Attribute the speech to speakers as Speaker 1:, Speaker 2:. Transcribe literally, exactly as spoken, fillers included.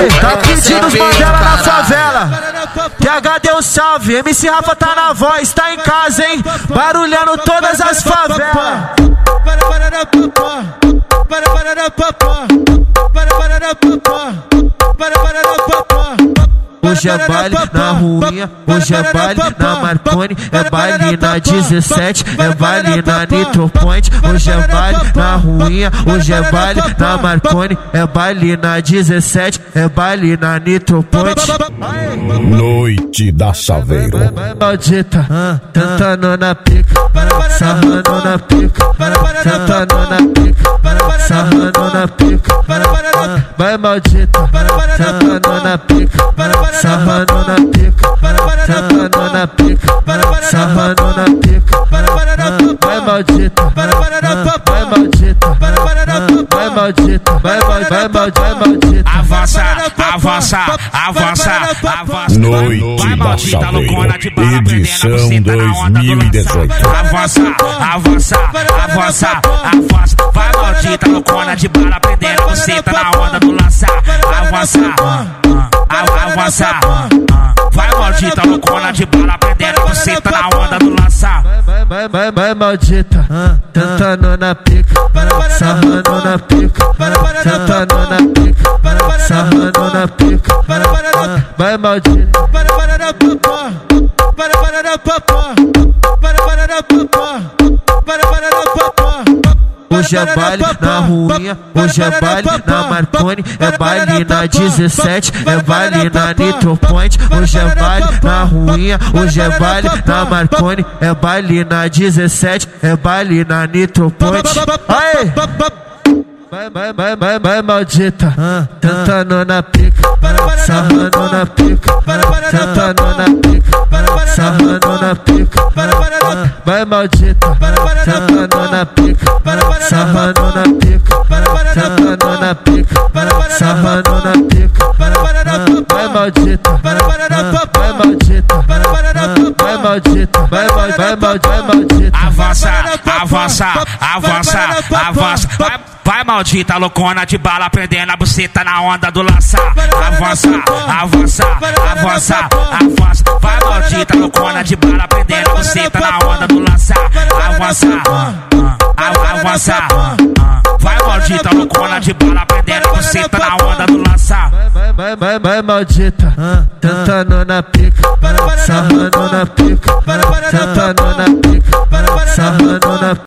Speaker 1: Aê, tá pedindo os Mandela na favela. T H deu salve, M C Rafa tá na voz, tá em casa, hein? Barulhando todas as favelas. Hoje é baile na ruinha, hoje é baile na Marconi, é baile na dezessete, é baile na Nitro Point. Hoje é baile na ruinha, hoje é baile na Marconi, é baile na dezessete, é baile na Nitro Point.
Speaker 2: Noite da Saveiro.
Speaker 1: Vai maldita, tentando na pica, sarrando na pica, tentando na pica, sarrando na pica. Vai maldita, tentando na pica, sarrando na pica, tentando na pica, sarrando na pica. Vai maldita, vai maldita, vai maldita, vai vai maldita.
Speaker 3: Avança, avança, avança, avança.
Speaker 2: Noite da Saveiro, edição dois mil e dezoito.
Speaker 3: Avança, avança, avança, avança. Vai maldita loucona de bala prendendo você tá na onda do lançar. Avança, avança. Vai maldita loucona de bala prendendo você tá na onda do lançar.
Speaker 1: Vai, vai, vai, vai maldita, tentando na pica, sarrando na pica, tentando na pica, sarrando na pica. Vai maldita. Hoje é baile na ruinha, hoje é baile na Marconi, é baile na dezessete, é baile na Nitro Point. Hoje é baile na ruinha, hoje é baile na Marconi, é baile na dezessete, é baile na Nitro Point. Aê! Vai, vai, vai, vai, vai maldita, tentando na pica, sarrando na pica, tentando na pica, sarrando na pica. Vai maldita, tentando na pica, sarrando na pica, tentando na pica, sarrando na pica. Vai maldita, vai maldita, vai maldita, vai vai vai maldita.
Speaker 3: Avança, avança, avança, avança. Vai, vai maldita loucona de bala prendendo a buceta na onda do lançar. Avança, avança, avança, avança. Vai maldita loucona de bala prendendo a buceta na onda do lançar. Avança, avança. Vai maldita loucona de bala prendendo a buceta na onda do lançar.
Speaker 1: Vai, vai, vai, vai maldita, tentando na pica, sarrando na pica, tentando na pica, sarrando na pica.